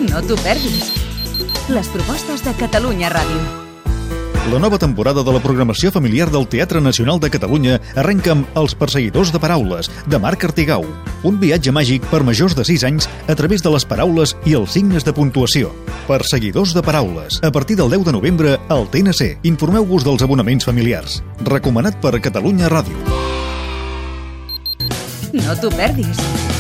No t'ho perdis. Les propostes de Catalunya Ràdio. La nova temporada de la programació familiar del Teatre Nacional de Catalunya arrenca amb Els perseguidors de paraules, de Marc Artigau. Un viatge màgic per majors de 6 anys a través de les paraules i els signes de puntuació. Perseguidors de paraules. A partir del 10 de novembre al TNC. Informeu-vos dels abonaments familiars. Recomanat per Catalunya Ràdio. No t'ho perdis.